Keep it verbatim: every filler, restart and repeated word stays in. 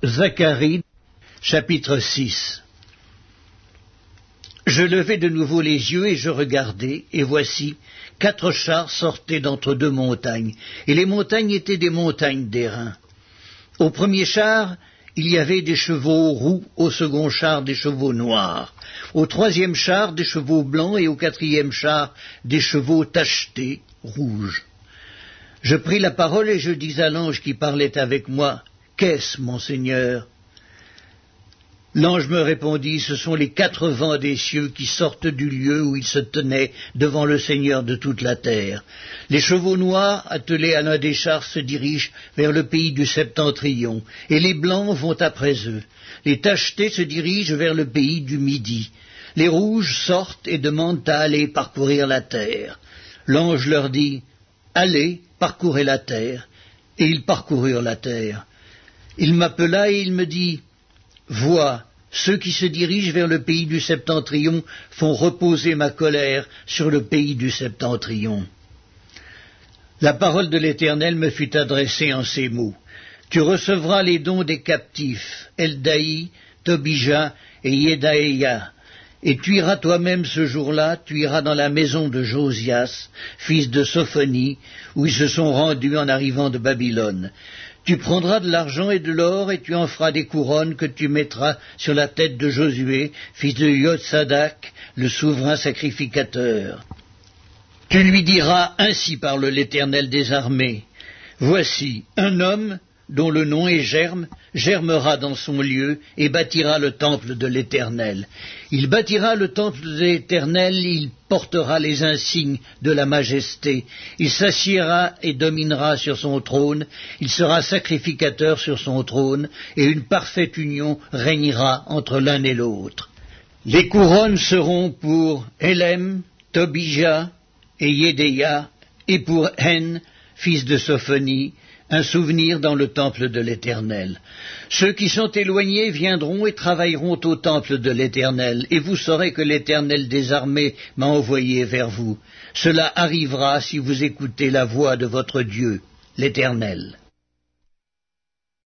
Zacharie, chapitre six. Je levai de nouveau les yeux et je regardai, et voici, quatre chars sortaient d'entre deux montagnes, et les montagnes étaient des montagnes d'airain. Au premier char, il y avait des chevaux roux, au second char des chevaux noirs, au troisième char des chevaux blancs, et au quatrième char des chevaux tachetés, rouges. Je pris la parole et je dis à l'ange qui parlait avec moi, « Qu'est-ce, mon Seigneur ?» L'ange me répondit, « Ce sont les quatre vents des cieux qui sortent du lieu où ils se tenaient devant le Seigneur de toute la terre. Les chevaux noirs, attelés à l'un des chars, se dirigent vers le pays du septentrion, et les blancs vont après eux. Les tachetés se dirigent vers le pays du midi. Les rouges sortent et demandent à aller parcourir la terre. » L'ange leur dit, « Allez, parcourez la terre. » Et ils parcoururent la terre. Il m'appela et il me dit, « Vois, ceux qui se dirigent vers le pays du septentrion font reposer ma colère sur le pays du septentrion. » La parole de l'Éternel me fut adressée en ces mots. « Tu recevras les dons des captifs, Eldaï, Tobija et Yedaïa. Et tu iras toi-même ce jour-là, tu iras dans la maison de Josias, fils de Sophonie, où ils se sont rendus en arrivant de Babylone. Tu prendras de l'argent et de l'or, et tu en feras des couronnes que tu mettras sur la tête de Josué, fils de Yotsadak, le souverain sacrificateur. Tu lui diras, ainsi parle l'Éternel des armées, voici, un homme dont le nom est Germe, germera dans son lieu et bâtira le temple de l'Éternel. Il bâtira le temple de l'Éternel, il portera les insignes de la majesté. Il s'assiera et dominera sur son trône, il sera sacrificateur sur son trône, et une parfaite union régnera entre l'un et l'autre. Les couronnes seront pour Élem, Tobija et Yédéia, et pour Hen, fils de Sophonie, un souvenir dans le temple de l'Éternel. Ceux qui sont éloignés viendront et travailleront au temple de l'Éternel, et vous saurez que l'Éternel des armées m'a envoyé vers vous. Cela arrivera si vous écoutez la voix de votre Dieu, l'Éternel.